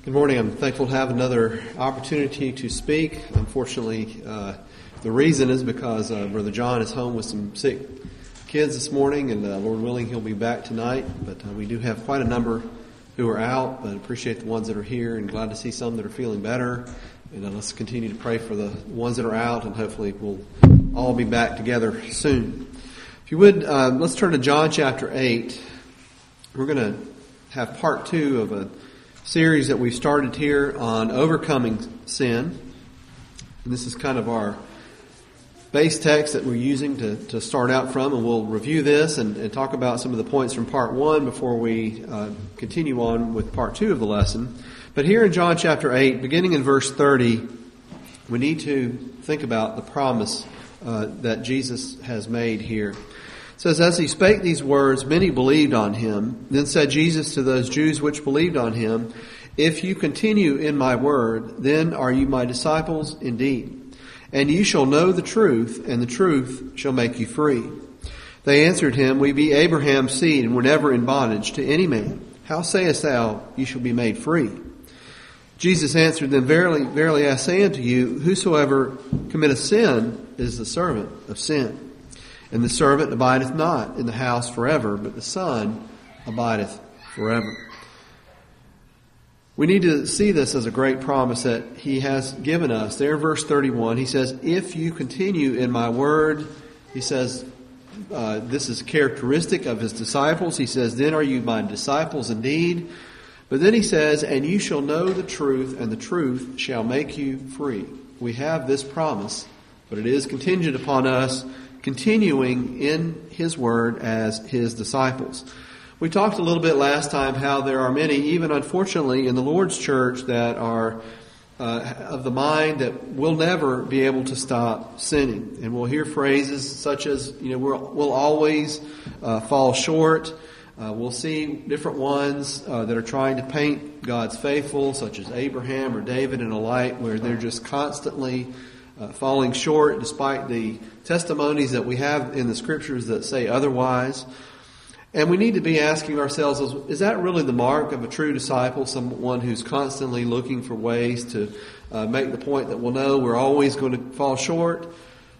Good morning. I'm thankful to have another opportunity to speak. Unfortunately, the reason is because Brother John is home with some sick kids this morning, and Lord willing, he'll be back tonight. But we do have quite a number who are out, but appreciate the ones that are here, and glad to see some that are feeling better. And let's continue to pray for the ones that are out, and hopefully we'll all be back together soon. If you would, let's turn to John chapter 8. We're going to have part 2 of a series that we've started here on overcoming sin. And this is kind of our base text that we're using to start out from, and we'll review this and talk about some of the points from part 1 before we continue on with part 2 of the lesson. But here in John chapter 8, beginning in verse 30, we need to think about the promise that Jesus has made here. It says, "As he spake these words, many believed on him. Then said Jesus to those Jews which believed on him, If you continue in my word, then are you my disciples indeed. And you shall know the truth, and the truth shall make you free. They answered him, We be Abraham's seed, and were never in bondage to any man. How sayest thou, you shall be made free? Jesus answered them, Verily, verily, I say unto you, whosoever committeth sin is the servant of sin. And the servant abideth not in the house forever, but the Son abideth forever." We need to see this as a great promise that he has given us. There in verse 31, he says, "If you continue in my word," he says, this is characteristic of his disciples. He says, "Then are you my disciples indeed." But then he says, "And you shall know the truth, and the truth shall make you free." We have this promise, but it is contingent upon us continuing in his word as his disciples. We talked a little bit last time how there are many, even unfortunately in the Lord's church, that are of the mind that we'll never be able to stop sinning. And we'll hear phrases such as, we'll always fall short. We'll see different ones that are trying to paint God's faithful, such as Abraham or David, in a light where they're just constantly falling short, despite the testimonies that we have in the Scriptures that say otherwise. And we need to be asking ourselves, is that really the mark of a true disciple, someone who's constantly looking for ways to make the point that, we're always going to fall short?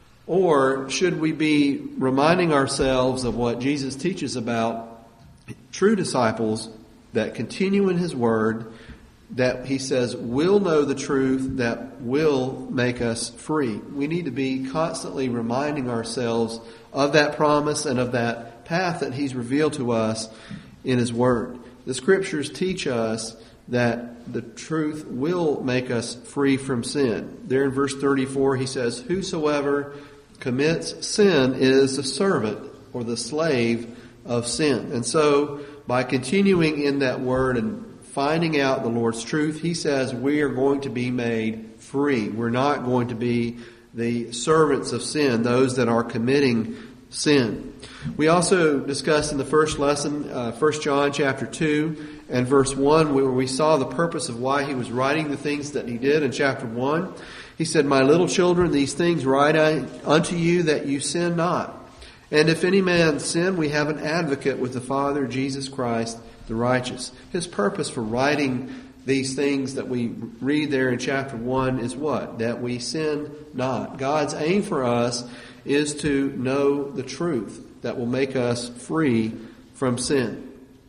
Or should we be reminding ourselves of what Jesus teaches about true disciples that continue in his word, that he says will know the truth, that will make us free? We need to be constantly reminding ourselves of that promise and of that path that he's revealed to us in his word. The Scriptures teach us that the truth will make us free from sin. There in verse 34 he says, "Whosoever commits sin is the servant or the slave of sin." And so by continuing in that word and finding out the Lord's truth, he says we are going to be made free. We're not going to be the servants of sin, those that are committing sin. We also discussed in the first lesson, 1 John chapter 2 and verse 1, where we saw the purpose of why he was writing the things that he did in chapter 1. He said, "My little children, these things write I unto you that you sin not. And if any man sin, we have an advocate with the Father, Jesus Christ, the righteous." His purpose for writing these things that we read there in chapter 1 is what? That we sin not. God's aim for us is to know the truth that will make us free from sin.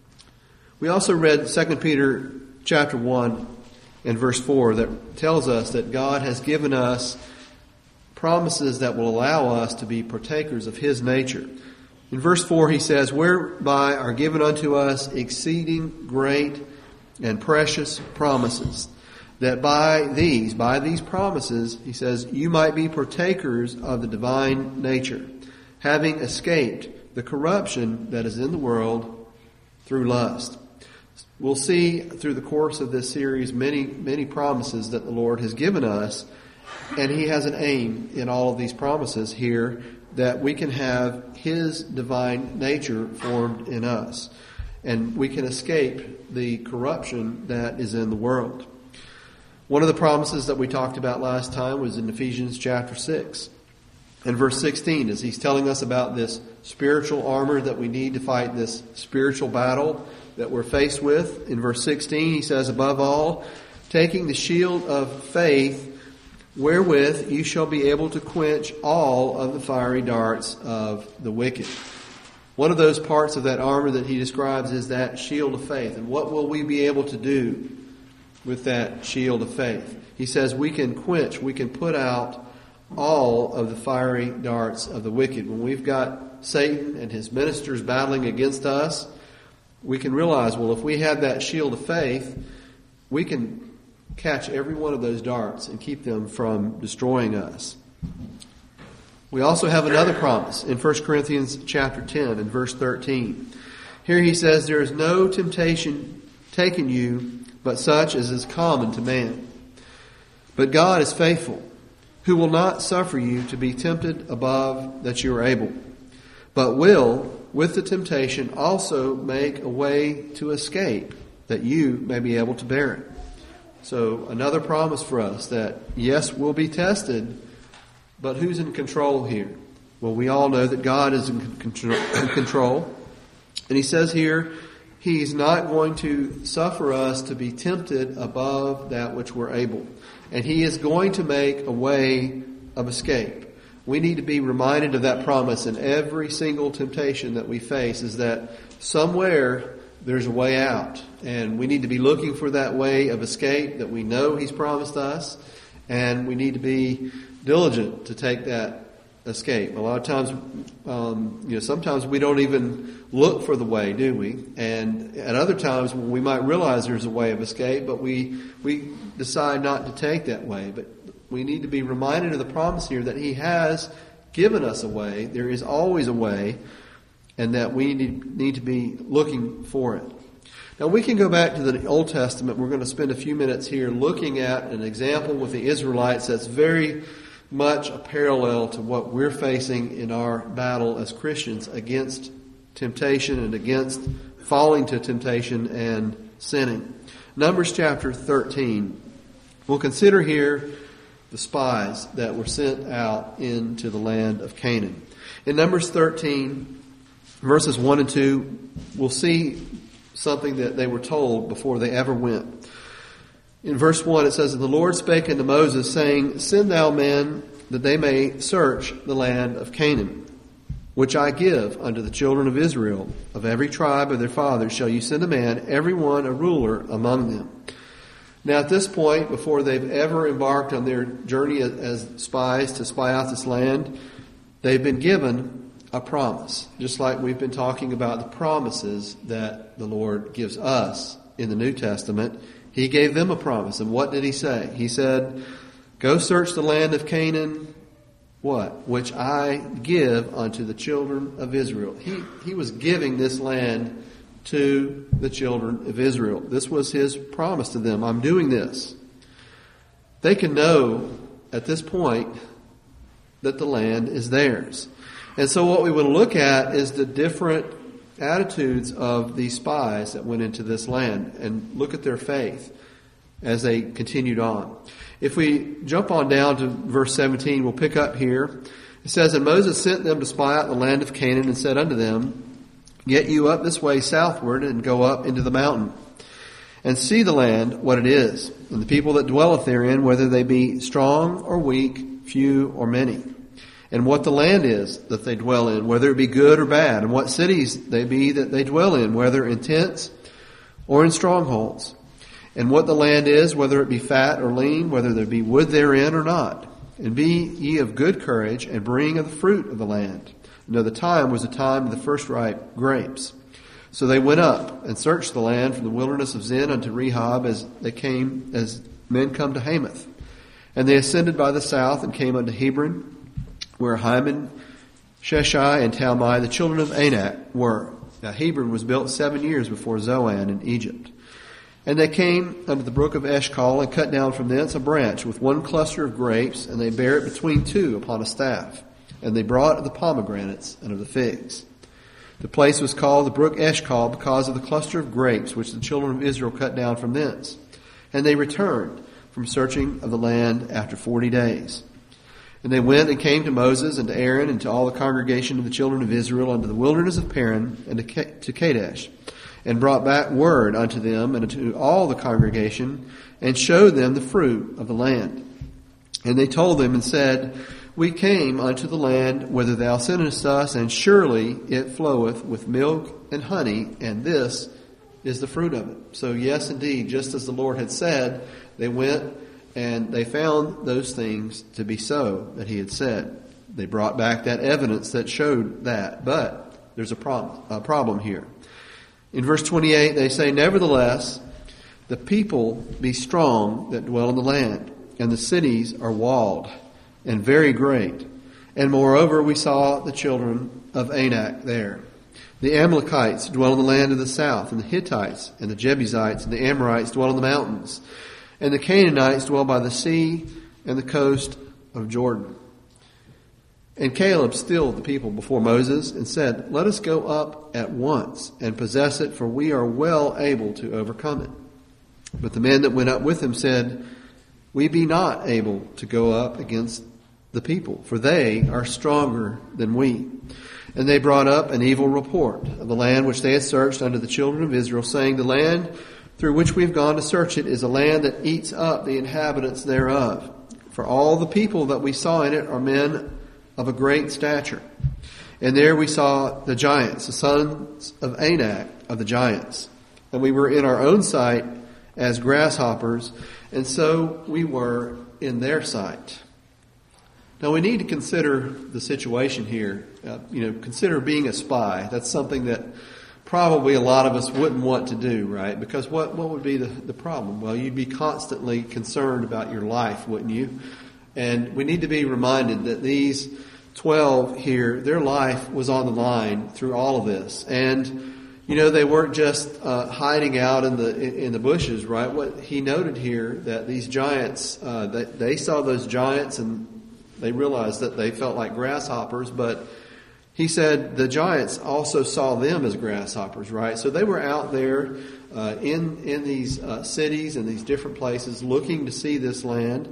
We also read 2 Peter chapter 1 and verse 4 that tells us that God has given us promises that will allow us to be partakers of his nature. In verse 4 he says, "Whereby are given unto us exceeding great and precious promises, that by these promises," he says, "you might be partakers of the divine nature, having escaped the corruption that is in the world through lust." We'll see through the course of this series many, many promises that the Lord has given us, and he has an aim in all of these promises here, that we can have his divine nature formed in us, and we can escape the corruption that is in the world. One of the promises that we talked about last time was in Ephesians chapter 6 and verse 16, as he's telling us about this spiritual armor that we need to fight this spiritual battle that we're faced with. In verse 16, he says, "Above all, taking the shield of faith, wherewith you shall be able to quench all of the fiery darts of the wicked. One of those parts of that armor that he describes is that shield of faith. And what will we be able to do with that shield of faith? He says we can put out all of the fiery darts of the wicked. When we've got Satan and his ministers battling against us, we can realize, well, if we have that shield of faith, we can catch every one of those darts and keep them from destroying us. We also have another promise in 1 Corinthians chapter 10 and verse 13. Here he says, there is no temptation taken you, but such as is common to man. But God is faithful, who will not suffer you to be tempted above that you are able, but will, with the temptation, also make a way to escape, that you may be able to bear it. So another promise for us that, yes, we'll be tested, but who's in control here? Well, we all know that God is in control. And he says here, he's not going to suffer us to be tempted above that which we're able. And he is going to make a way of escape. We need to be reminded of that promise in every single temptation that we face, is that somewhere there's a way out. And we need to be looking for that way of escape that we know he's promised us. And we need to be diligent to take that escape. A lot of times, sometimes we don't even look for the way, do we? And at other times we might realize there's a way of escape, but we decide not to take that way. But we need to be reminded of the promise here that he has given us a way. There is always a way, and that we need to be looking for it. Now we can go back to the Old Testament. We're going to spend a few minutes here looking at an example with the Israelites that's very much a parallel to what we're facing in our battle as Christians against temptation and against falling to temptation and sinning. Numbers chapter 13. We'll consider here the spies that were sent out into the land of Canaan. In Numbers 13, verses 1 and 2, we'll see something that they were told before they ever went. In verse 1 it says, "And the Lord spake unto Moses, saying, Send thou men, that they may search the land of Canaan, which I give unto the children of Israel. Of every tribe of their fathers shall you send a man, every one a ruler among them." Now at this point, before they've ever embarked on their journey as spies to spy out this land, they've been given a promise. Just like we've been talking about the promises that the Lord gives us in the New Testament, he gave them a promise. And what did he say? He said, "Go search the land of Canaan," what? "Which I give unto the children of Israel." He was giving this land to the children of Israel. This was his promise to them. I'm doing this. They can know at this point that the land is theirs. And so what we will look at is the different attitudes of these spies that went into this land, and look at their faith as they continued on. If we jump on down to verse 17, we'll pick up here. It says, "And Moses sent them to spy out the land of Canaan, and said unto them, Get you up this way southward, and go up into the mountain, and see the land, what it is, and the people that dwelleth therein, whether they be strong or weak, few or many. And what the land is that they dwell in, whether it be good or bad, and what cities they be that they dwell in, whether in tents or in strongholds. And what the land is, whether it be fat or lean, whether there be wood therein or not. And be ye of good courage, and bring of the fruit of the land." Now the time was the time of the first ripe grapes. So they went up and searched the land from the wilderness of Zin unto Rehob, as men come to Hamath. And they ascended by the south and came unto Hebron, where Hyman, Sheshai, and Talmai, the children of Anak, were. Now Hebron was built 7 years before Zoan in Egypt. And they came unto the brook of Eshcol, and cut down from thence a branch with one cluster of grapes, and they bare it between two upon a staff. And they brought of the pomegranates and of the figs. The place was called the brook Eshcol, because of the cluster of grapes which the children of Israel cut down from thence. And they returned from searching of the land after 40 days. And they went and came to Moses and to Aaron and to all the congregation of the children of Israel unto the wilderness of Paran and to Kadesh. and brought back word unto them and unto all the congregation, and showed them the fruit of the land. And they told them and said, We came unto the land whither thou sentest us, and surely it floweth with milk and honey, and this is the fruit of it. So yes, indeed, just as the Lord had said, they went and they found those things to be so that he had said. They brought back that evidence that showed that. But there's a problem here. In verse 28, they say, Nevertheless, the people be strong that dwell in the land, and the cities are walled and very great. And moreover, we saw the children of Anak there. The Amalekites dwell in the land of the south, and the Hittites and the Jebusites and the Amorites dwell in the mountains, and the Canaanites dwell by the sea and the coast of Jordan. And Caleb stilled the people before Moses and said, Let us go up at once and possess it, for we are well able to overcome it. But the men that went up with him said, We be not able to go up against the people, for they are stronger than we. And they brought up an evil report of the land which they had searched unto the children of Israel, saying, The land through which we have gone to search it is a land that eats up the inhabitants thereof. For all the people that we saw in it are men of a great stature. And there we saw the giants, the sons of Anak of the giants. And we were in our own sight as grasshoppers, and so we were in their sight. Now we need to consider the situation here. Consider being a spy. That's something that probably a lot of us wouldn't want to do, right? Because what would be the problem? Well, you'd be constantly concerned about your life, wouldn't you? And we need to be reminded that these 12 here, their life was on the line through all of this. And they weren't just hiding out in the bushes, right? What he noted here, that these giants, they saw those giants and they realized that they felt like grasshoppers, but he said the giants also saw them as grasshoppers, right? So they were out there in these cities and these different places looking to see this land,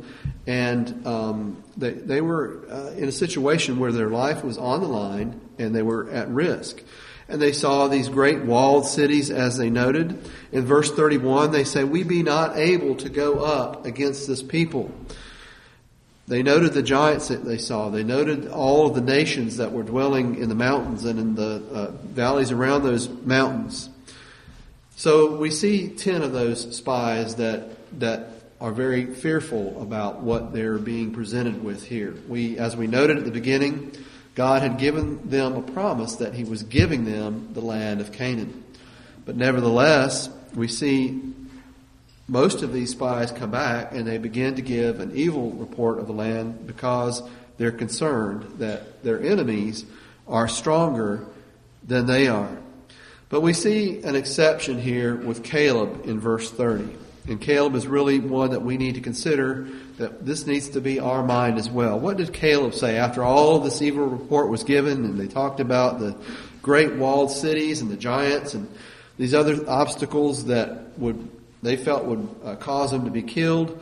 and they were in a situation where their life was on the line and they were at risk. And they saw these great walled cities, as they noted. In verse 31, they say, We be not able to go up against this people. They noted the giants that they saw. They noted all of the nations that were dwelling in the mountains and in the valleys around those mountains. So we see 10 of those spies that are very fearful about what they're being presented with here. As we noted at the beginning, God had given them a promise that he was giving them the land of Canaan. But nevertheless, we see most of these spies come back and they begin to give an evil report of the land because they're concerned that their enemies are stronger than they are. But we see an exception here with Caleb in verse 30. And Caleb is really one that we need to consider, that this needs to be our mind as well. What did Caleb say after all of this evil report was given and they talked about the great walled cities and the giants and these other obstacles that they felt would cause them to be killed?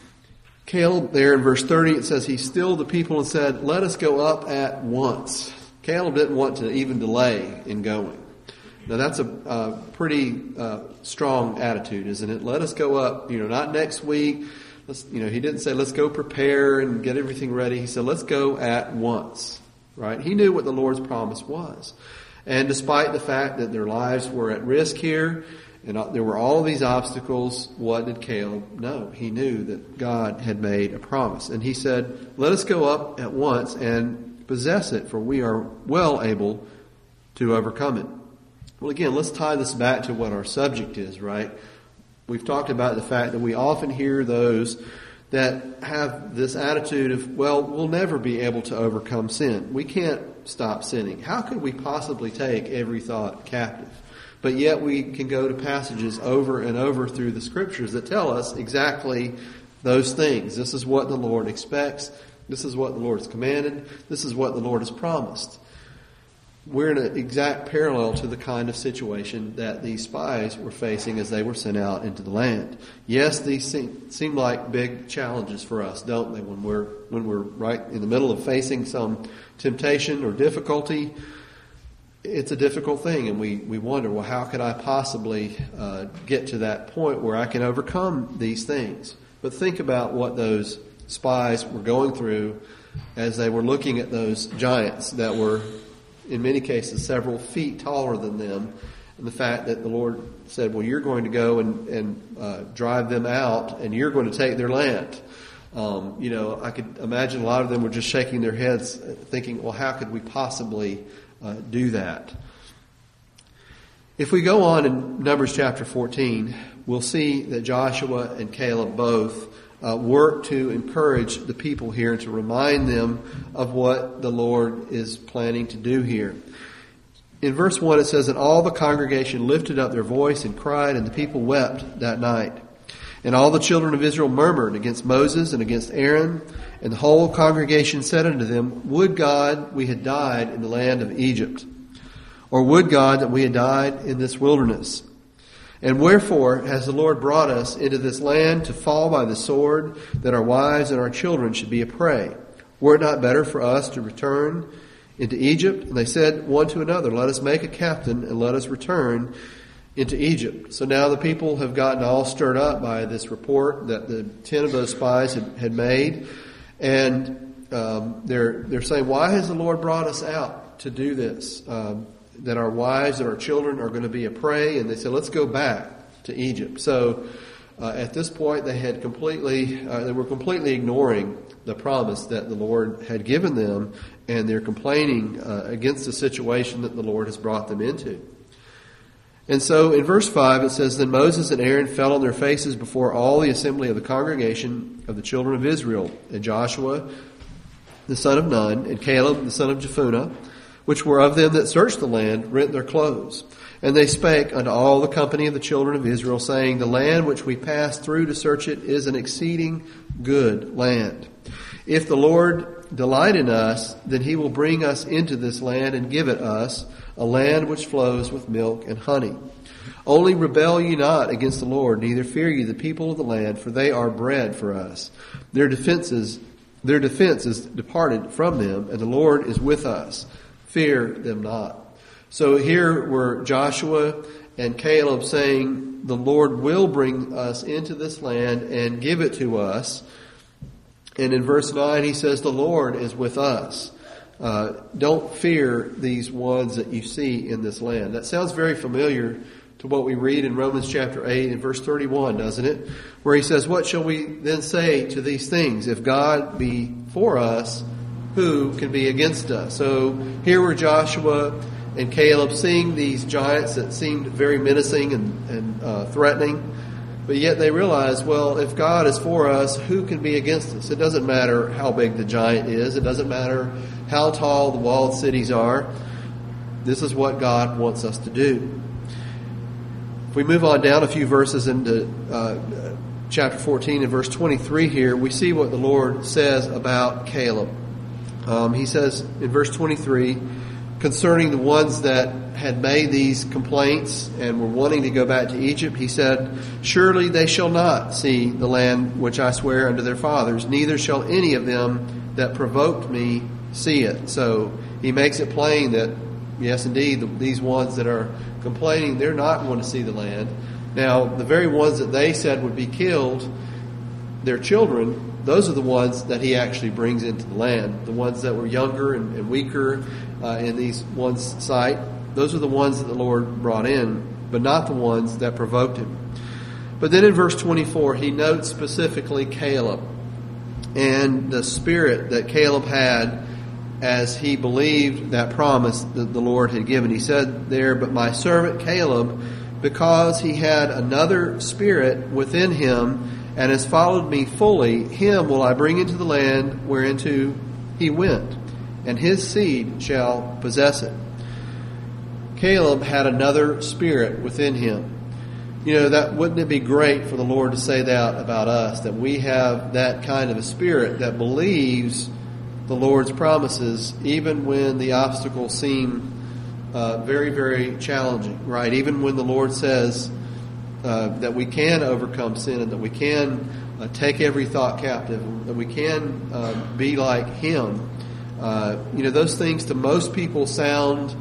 Caleb, there in verse 30, it says he stilled the people and said, Let us go up at once. Caleb didn't want to even delay in going. Now that's a pretty strong attitude, isn't it? Let us go up, not next week. He didn't say, let's go prepare and get everything ready. He said, let's go at once, right? He knew what the Lord's promise was. And despite the fact that their lives were at risk here, and there were all these obstacles, what did Caleb know? He knew that God had made a promise. And he said, let us go up at once and possess it, for we are well able to overcome it. Well, again, let's tie this back to what our subject is, right? We've talked about the fact that we often hear those that have this attitude of, well, we'll never be able to overcome sin. We can't stop sinning. How could we possibly take every thought captive? But yet we can go to passages over and over through the Scriptures that tell us exactly those things. This is what the Lord expects. This is what the Lord has commanded. This is what the Lord has promised. We're in an exact parallel to the kind of situation that these spies were facing as they were sent out into the land. Yes, these seem like big challenges for us, don't they? When we're right in the middle of facing some temptation or difficulty, it's a difficult thing, and we wonder, well, how could I possibly get to that point where I can overcome these things? But think about what those spies were going through as they were looking at those giants that were, in many cases, several feet taller than them, and the fact that the Lord said, well, you're going to go and drive them out, and you're going to take their land. I could imagine a lot of them were just shaking their heads thinking, well, how could we possibly do that? If we go on in Numbers chapter 14, we'll see that Joshua and Caleb both work to encourage the people here, to remind them of what the Lord is planning to do here. In verse 1 it says, and all the congregation lifted up their voice and cried, and the people wept that night. And all the children of Israel murmured against Moses and against Aaron, and the whole congregation said unto them, would God we had died in the land of Egypt, or would God that we had died in this wilderness. And wherefore has the Lord brought us into this land to fall by the sword, that our wives and our children should be a prey? Were it not better for us to return into Egypt? And they said one to another, let us make a captain, and let us return into Egypt. So now the people have gotten all stirred up by this report that the 10 of those spies had made. And they're saying, why has the Lord brought us out to do this? That our wives and our children are going to be a prey. And they said, let's go back to Egypt. So at this point they were completely ignoring the promise that the Lord had given them, and they're complaining against the situation that the Lord has brought them into. And so in verse 5 it says, then Moses and Aaron fell on their faces before all the assembly of the congregation of the children of Israel. And Joshua the son of Nun, and Caleb the son of Jephunneh, which were of them that searched the land, rent their clothes. And they spake unto all the company of the children of Israel, saying, the land which we passed through to search it is an exceeding good land. If the Lord delight in us, then he will bring us into this land and give it us, a land which flows with milk and honey. Only rebel ye not against the Lord, neither fear ye the people of the land, for they are bread for us. Their defense is departed from them, and the Lord is with us. Fear them not. So here were Joshua and Caleb saying, the Lord will bring us into this land and give it to us. And in verse 9 he says, the Lord is with us. Don't fear these ones that you see in this land. That sounds very familiar to what we read in Romans chapter 8 and verse 31, doesn't it? Where he says, what shall we then say to these things? If God be for us, who can be against us? So here were Joshua and Caleb seeing these giants that seemed very menacing and threatening. But yet they realize, well, if God is for us, who can be against us? It doesn't matter how big the giant is. It doesn't matter how tall the walled cities are. This is what God wants us to do. If we move on down a few verses into chapter 14 and verse 23 here, we see what the Lord says about Caleb. He says in verse 23, concerning the ones that had made these complaints and were wanting to go back to Egypt, he said, surely they shall not see the land which I swear unto their fathers, neither shall any of them that provoked me see it. So he makes it plain that, yes, indeed, these ones that are complaining, they're not going to see the land. Now, the very ones that they said would be killed, their children, those are the ones that he actually brings into the land. The ones that were younger and weaker in these ones' sight, those are the ones that the Lord brought in, but not the ones that provoked him. But then in verse 24, he notes specifically Caleb and the spirit that Caleb had as he believed that promise that the Lord had given. He said there, but my servant Caleb, because he had another spirit within him and has followed me fully, him will I bring into the land whereinto he went, and his seed shall possess it. Caleb had another spirit within him. You know, that wouldn't it be great for the Lord to say that about us, that we have that kind of a spirit that believes the Lord's promises even when the obstacles seem very, very challenging, right? Even when the Lord says that we can overcome sin and that we can take every thought captive, that we can be like Him. Those things to most people sound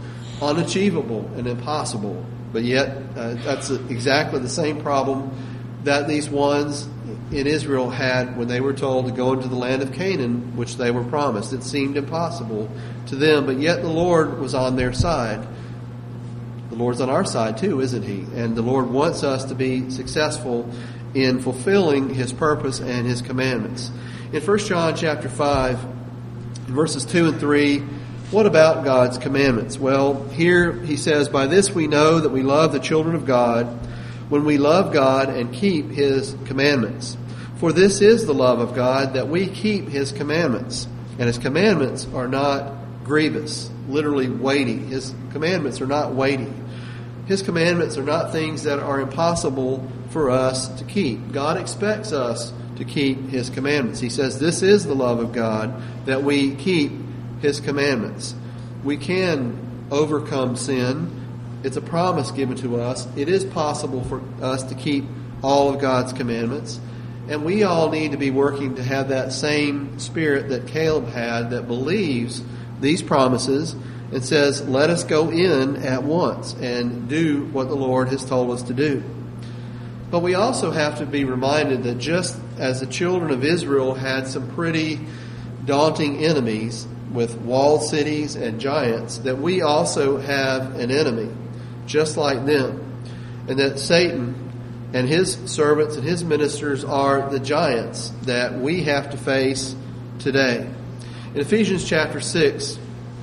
unachievable and impossible. But yet, that's exactly the same problem that these ones in Israel had when they were told to go into the land of Canaan, which they were promised. It seemed impossible to them, but yet the Lord was on their side. The Lord's on our side too, isn't He? And the Lord wants us to be successful in fulfilling His purpose and His commandments. In 1 John chapter 5, verses 2 and 3, what about God's commandments? Well, here he says, "By this we know that we love the children of God, when we love God and keep His commandments. For this is the love of God, that we keep His commandments. And His commandments are not grievous," literally weighty. His commandments are not weighty. His commandments are not things that are impossible for us to keep. God expects us to keep His commandments. He says, "This is the love of God, that we keep His commandments." We can overcome sin. It's a promise given to us. It is possible for us to keep all of God's commandments. And we all need to be working to have that same spirit that Caleb had, that believes these promises and says, let us go in at once and do what the Lord has told us to do. But we also have to be reminded that just as the children of Israel had some pretty daunting enemies with walled cities and giants, that we also have an enemy just like them, and that Satan and his servants and his ministers are the giants that we have to face today. In Ephesians chapter 6,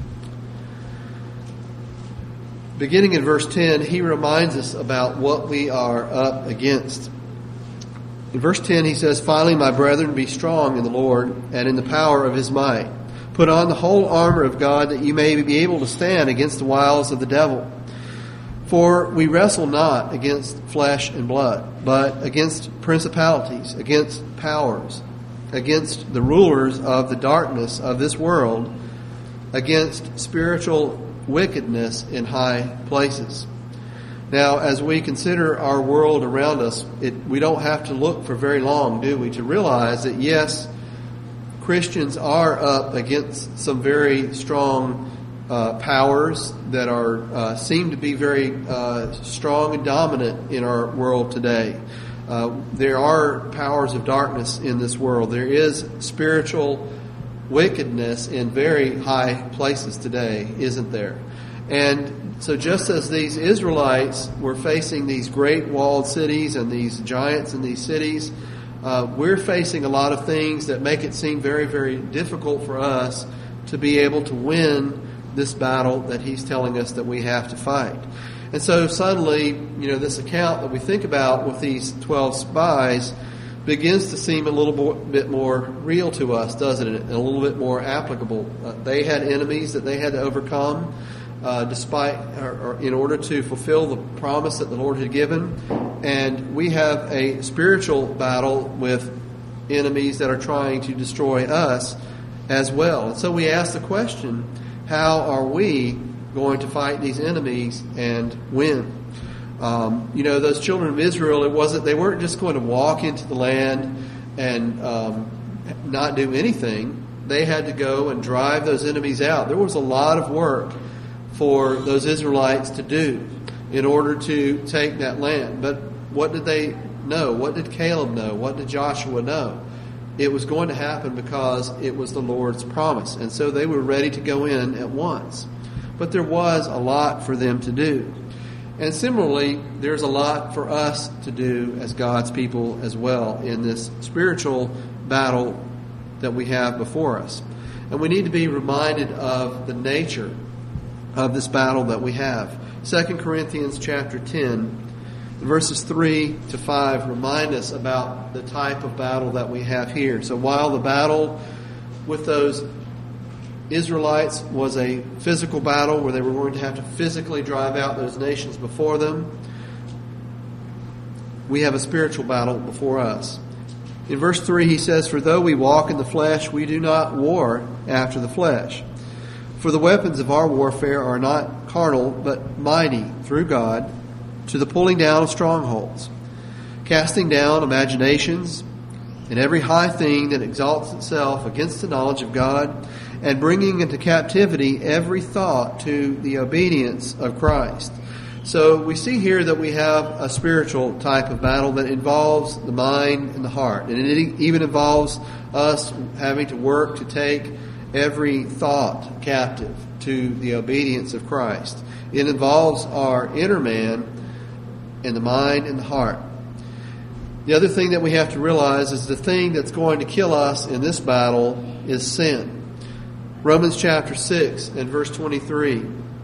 beginning in verse 10, he reminds us about what we are up against. In verse 10 he says, "Finally, my brethren, be strong in the Lord and in the power of His might. Put on the whole armor of God, that you may be able to stand against the wiles of the devil. For we wrestle not against flesh and blood, but against principalities, against powers, against the rulers of the darkness of this world, against spiritual wickedness in high places." Now, as we consider our world around us, we don't have to look for very long, do we, to realize that, yes, Christians are up against some very strong powers that are seem to be very strong and dominant in our world today. There are powers of darkness in this world. There is spiritual wickedness in very high places today, isn't there? And so just as these Israelites were facing these great walled cities and these giants in these cities, we're facing a lot of things that make it seem very, very difficult for us to be able to win this battle that He's telling us that we have to fight. And so suddenly, this account that we think about with these 12 spies begins to seem a little bit more real to us, doesn't it? And a little bit more applicable. They had enemies that they had to overcome in order to fulfill the promise that the Lord had given. And we have a spiritual battle with enemies that are trying to destroy us as well. And so we ask the question, how are we going to fight these enemies and win? Those children of Israel, they weren't just going to walk into the land and not do anything. They had to go and drive those enemies out. There was a lot of work for those Israelites to do in order to take that land. But what did they know? What did Caleb know? What did Joshua know? It was going to happen because it was the Lord's promise. And so they were ready to go in at once. But there was a lot for them to do. And similarly, there's a lot for us to do as God's people as well in this spiritual battle that we have before us. And we need to be reminded of the nature of this battle that we have. 2 Corinthians chapter 10, verses 3 to 5 remind us about the type of battle that we have here. So while the battle with those Israelites was a physical battle where they were going to have to physically drive out those nations before them, we have a spiritual battle before us. In verse 3 he says, "For though we walk in the flesh, we do not war after the flesh. For the weapons of our warfare are not carnal, but mighty through God to the pulling down of strongholds, casting down imaginations and every high thing that exalts itself against the knowledge of God, and bringing into captivity every thought to the obedience of Christ. So we see here that we have a spiritual type of battle that involves the mind and the heart. And it even involves us having to work to take every thought captive to the obedience of Christ. It involves our inner man and the mind and the heart. The other thing that we have to realize is the thing that's going to kill us in this battle is sin. Romans chapter 6 and verse 23.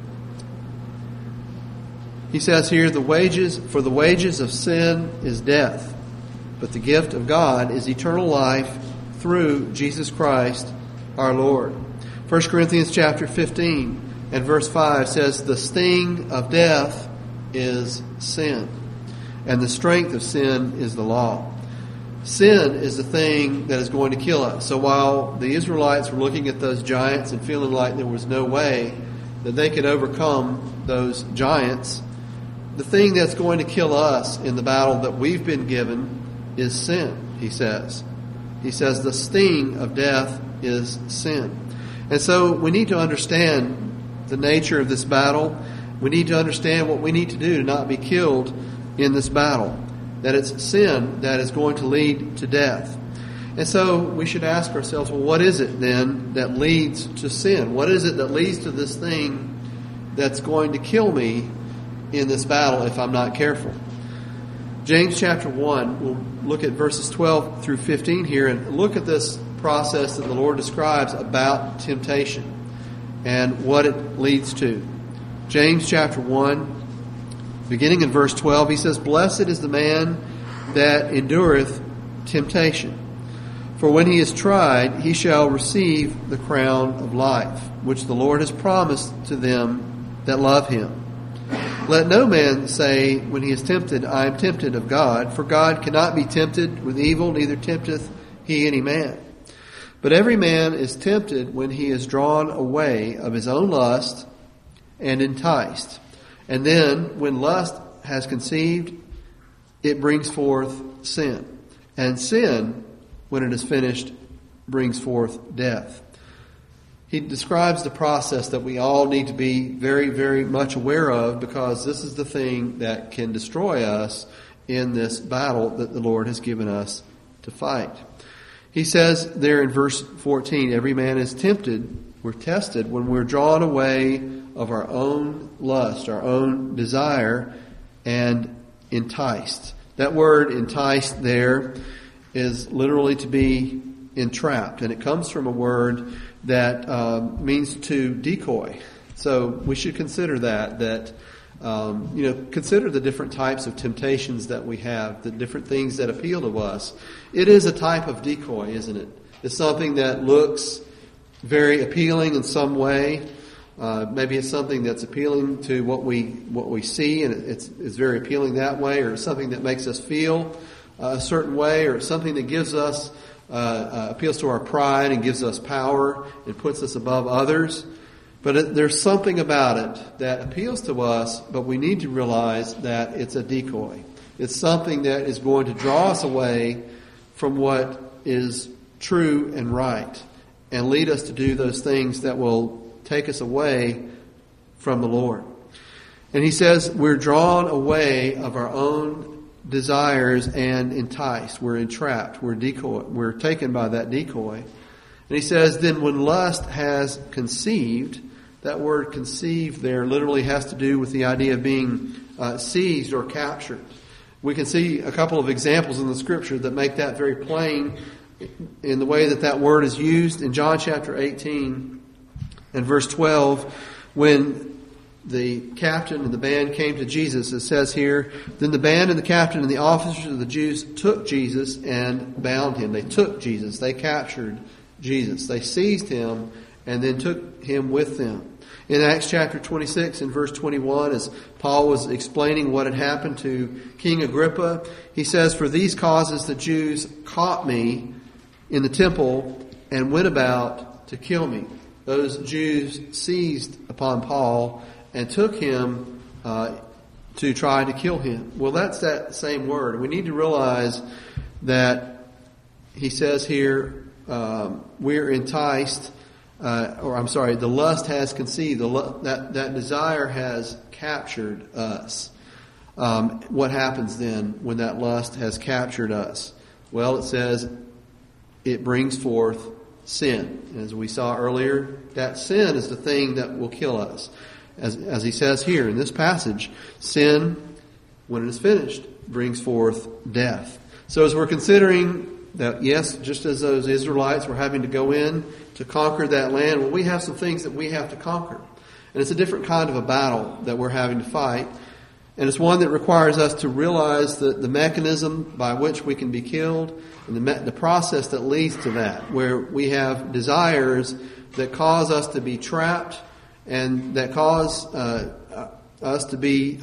He says here, the wages of sin is death, but the gift of God is eternal life through Jesus Christ our Lord. 1 Corinthians chapter 15 and verse 5 says, the sting of death is sin, and the strength of sin is the law. Sin is the thing that is going to kill us. So while the Israelites were looking at those giants and feeling like there was no way that they could overcome those giants, the thing that's going to kill us in the battle that we've been given is sin, he says. He says the sting of death is sin. And so we need to understand the nature of this battle. We need to understand what we need to do to not be killed in this battle. That it's sin that is going to lead to death. And so we should ask ourselves, well, what is it then that leads to sin? What is it that leads to this thing that's going to kill me in this battle if I'm not careful? James chapter 1, we'll look at verses 12 through 15 here and look at this process that the Lord describes about temptation and what it leads to. James chapter 1, beginning in verse 12, he says, blessed is the man that endureth temptation. For when he is tried, he shall receive the crown of life, which the Lord has promised to them that love him. Let no man say, when he is tempted, I am tempted of God, for God cannot be tempted with evil, neither tempteth he any man. But every man is tempted when he is drawn away of his own lust and enticed. And then, when lust has conceived, it brings forth sin. And sin, when it is finished, brings forth death. He describes the process that we all need to be very, very much aware of, because this is the thing that can destroy us in this battle that the Lord has given us to fight. He says there in verse 14, every man is tempted, we're tested when we're drawn away of our own lust, our own desire, and enticed. That word enticed there is literally to be entrapped, and it comes from a word that means to decoy. So we should consider that consider the different types of temptations that we have, the different things that appeal to us. It is a type of decoy, isn't it? It's something that looks very appealing in some way. Maybe it's something that's appealing to what we see, and it's very appealing that way, or something that makes us feel a certain way, or something that gives us appeals to our pride and gives us power and puts us above others. But there's something about it that appeals to us, but we need to realize that it's a decoy. It's something that is going to draw us away from what is true and right and lead us to do those things that will take us away from the Lord. And he says we're drawn away of our own desires and enticed. We're entrapped. We're taken by that decoy. And he says, then when lust has conceived, that word conceived there literally has to do with the idea of being seized or captured. We can see a couple of examples in the Scripture that make that very plain in the way that word is used. In John chapter 18 and verse 12, when the captain and the band came to Jesus, it says here, then the band and the captain and the officers of the Jews took Jesus and bound him. They took Jesus. They captured Jesus. They seized him and then took him with them. In Acts chapter 26 and verse 21, as Paul was explaining what had happened to King Agrippa, he says, for these causes the Jews caught me in the temple and went about to kill me. Those Jews seized upon Paul and took him to try to kill him. Well, that's that same word. We need to realize that he says here, we're enticed, the lust has conceived. That desire has captured us. What happens then when that lust has captured us? Well, it says it brings forth sin. As we saw earlier, that sin is the thing that will kill us. As he says here in this passage, sin, when it is finished, brings forth death. So as we're considering that, yes, just as those Israelites were having to go in to conquer that land, well, we have some things that we have to conquer. And it's a different kind of a battle that we're having to fight. And it's one that requires us to realize the mechanism by which we can be killed and the process that leads to that, where we have desires that cause us to be trapped and that cause us to be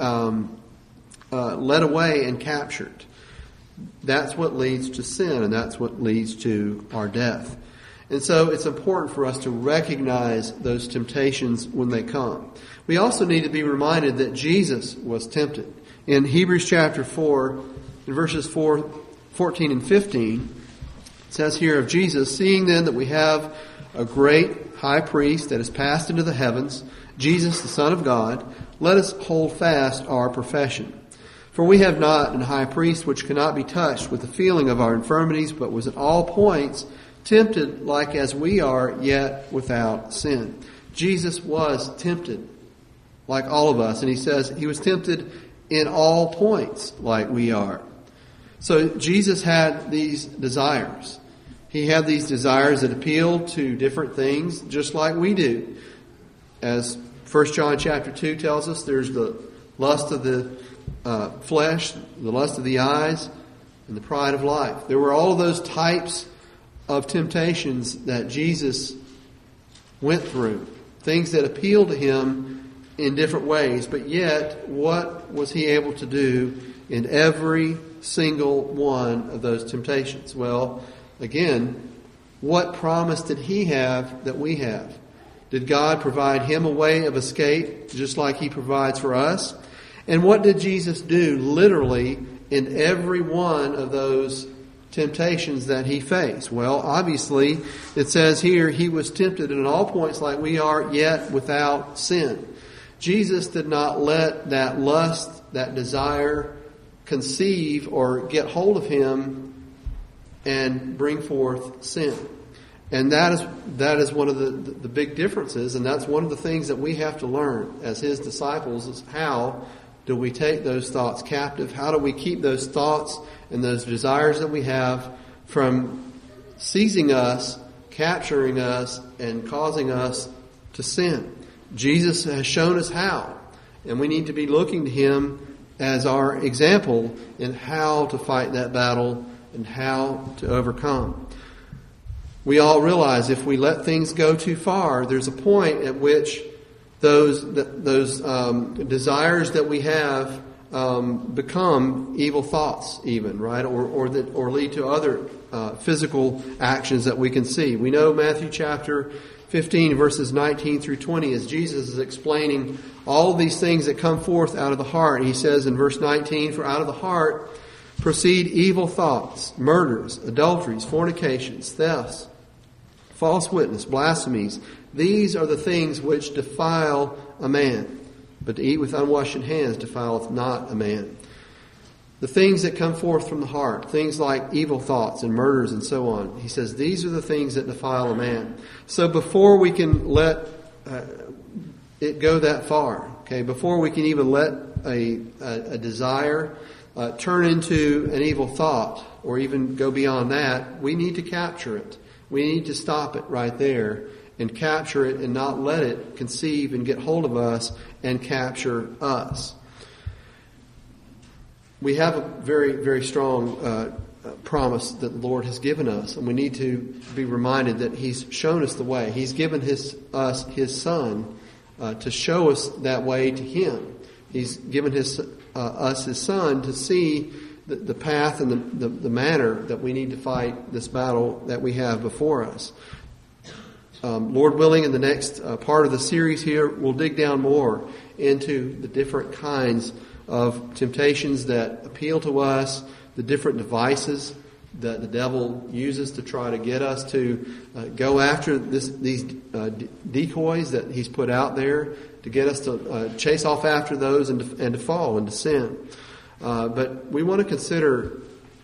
led away and captured. That's what leads to sin, and that's what leads to our death. And so it's important for us to recognize those temptations when they come. We also need to be reminded that Jesus was tempted. In Hebrews chapter 4, in verses 14 and 15, it says here of Jesus, "Seeing then that we have a great high priest that has passed into the heavens, Jesus the Son of God, let us hold fast our profession. For we have not an high priest which cannot be touched with the feeling of our infirmities, but was at all points tempted like as we are, yet without sin." Jesus was tempted like all of us. And he says he was tempted in all points like we are. So Jesus had these desires. He had these desires that appealed to different things just like we do. As 1 John chapter 2 tells us, there's the lust of the flesh, the lust of the eyes, and the pride of life. There were all of those types of temptations that Jesus went through. Things that appealed to him in different ways. But yet, what was he able to do in every single one of those temptations? Well, again, what promise did he have that we have? Did God provide him a way of escape just like he provides for us? And what did Jesus do literally in every one of those temptations that he faced? Well, obviously, it says here, he was tempted in all points like we are, yet without sin. Jesus did not let that lust, that desire, conceive or get hold of him and bring forth sin. And that is one of the big differences, and that's one of the things that we have to learn as his disciples, is how do we take those thoughts captive? How do we keep those thoughts and those desires that we have from seizing us, capturing us, and causing us to sin? Jesus has shown us how, and we need to be looking to him as our example in how to fight that battle and how to overcome. We all realize if we let things go too far, there's a point at which those desires that we have become evil thoughts, even, right, or lead to other physical actions that we can see. We know Matthew chapter 15, verses 19 through 20, as Jesus is explaining all of these things that come forth out of the heart. He says in verse 19, "For out of the heart proceed evil thoughts, murders, adulteries, fornications, thefts, false witness, blasphemies. These are the things which defile a man. But to eat with unwashed hands defileth not a man." The things that come forth from the heart, things like evil thoughts and murders and so on, he says these are the things that defile a man. So before we can let it go that far, okay, before we can even let a desire turn into an evil thought or even go beyond that, we need to capture it. We need to stop it right there and capture it and not let it conceive and get hold of us and capture us. We have a very, very strong promise that the Lord has given us, and we need to be reminded that he's shown us the way. He's given us his Son to show us that way to him. He's given us his Son to see the path and the manner that we need to fight this battle that we have before us. Lord willing, in the next part of the series here, we'll dig down more into the different kinds of temptations that appeal to us, the different devices that the devil uses to try to get us to go after these decoys that he's put out there, to get us to chase off after those and to fall into sin. But we want to consider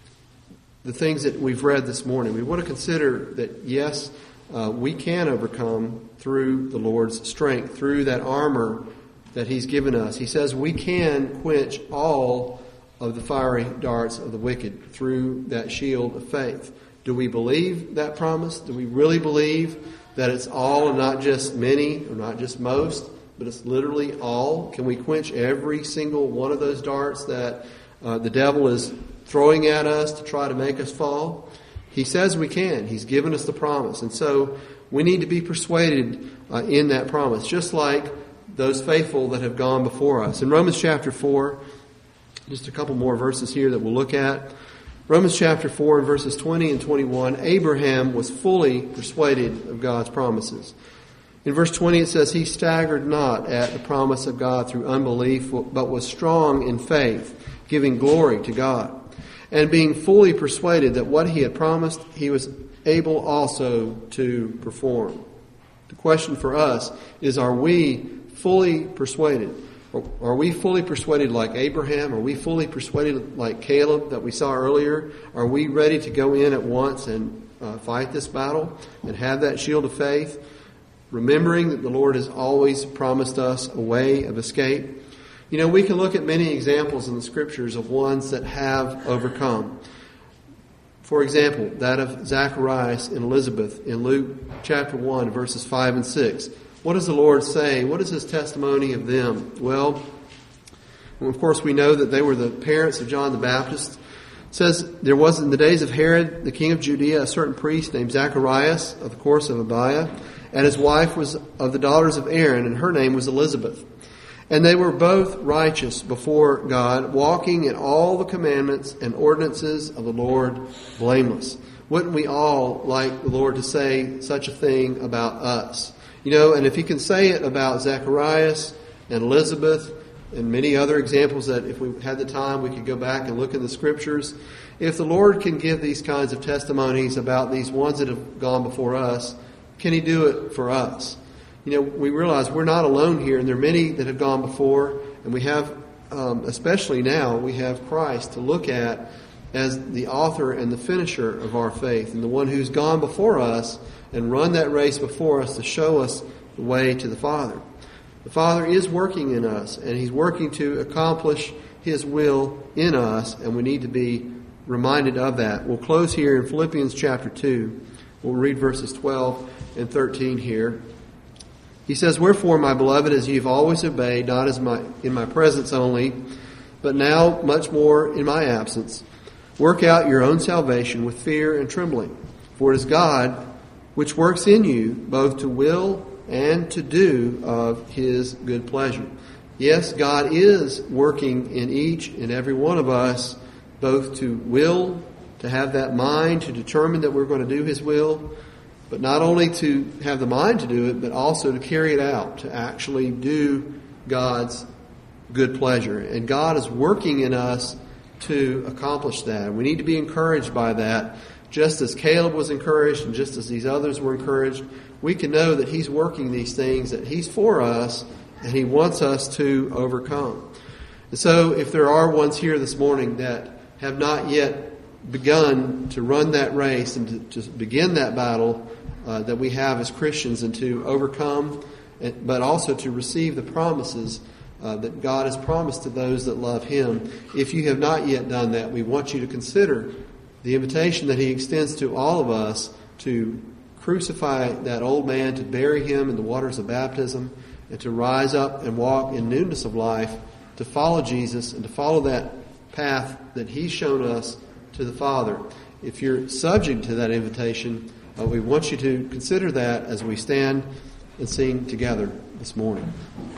the things that we've read this morning. We want to consider that, yes, we can overcome through the Lord's strength, through that armor that He's given us. He says we can quench all of the fiery darts of the wicked through that shield of faith. Do we believe that promise? Do we really believe that it's all and not just many or not just most, but it's literally all? Can we quench every single one of those darts that the devil is throwing at us to try to make us fall? He says we can. He's given us the promise. And so we need to be persuaded in that promise, just like those faithful that have gone before us. In Romans chapter 4, just a couple more verses here that we'll look at. Romans chapter 4 and verses 20 and 21, Abraham was fully persuaded of God's promises. In verse 20 it says, he staggered not at the promise of God through unbelief, but was strong in faith, giving glory to God, and being fully persuaded that what he had promised, he was able also to perform. The question for us is, are we fully persuaded? Are we fully persuaded like Abraham? Are we fully persuaded like Caleb that we saw earlier? Are we ready to go in at once and fight this battle and have that shield of faith, remembering that the Lord has always promised us a way of escape? You know, we can look at many examples in the Scriptures of ones that have overcome. For example, that of Zacharias and Elizabeth in Luke chapter 1, verses 5 and 6. What does the Lord say? What is His testimony of them? Well, of course, we know that they were the parents of John the Baptist. It says, there was in the days of Herod, the king of Judea, a certain priest named Zacharias of the course of Abiah, and his wife was of the daughters of Aaron, and her name was Elizabeth. And they were both righteous before God, walking in all the commandments and ordinances of the Lord blameless. Wouldn't we all like the Lord to say such a thing about us? You know, and if He can say it about Zacharias and Elizabeth and many other examples that if we had the time we could go back and look in the Scriptures. If the Lord can give these kinds of testimonies about these ones that have gone before us, can He do it for us? You know, we realize we're not alone here, and there are many that have gone before, and we have, especially now, we have Christ to look at as the author and the finisher of our faith, and the one who's gone before us and run that race before us to show us the way to the Father. The Father is working in us, and He's working to accomplish His will in us, and we need to be reminded of that. We'll close here in Philippians chapter 2. We'll read verses 12 and 13 here. He says, wherefore, my beloved, as ye have always obeyed, not as in my presence only, but now much more in my absence, work out your own salvation with fear and trembling. For it is God which works in you both to will and to do of His good pleasure. Yes, God is working in each and every one of us, both to will, to have that mind, to determine that we're going to do His will, but not only to have the mind to do it, but also to carry it out, to actually do God's good pleasure. And God is working in us to accomplish that. We need to be encouraged by that. Just as Caleb was encouraged and just as these others were encouraged, we can know that He's working these things, that He's for us, and He wants us to overcome. And so if there are ones here this morning that have not yet begun to run that race and to begin that battle that we have as Christians, and to overcome, but also to receive the promises that God has promised to those that love Him. If you have not yet done that, we want you to consider the invitation that He extends to all of us to crucify that old man, to bury him in the waters of baptism, and to rise up and walk in newness of life, to follow Jesus and to follow that path that He's shown us to the Father. If you're subject to that invitation, we want you to consider that as we stand and sing together this morning.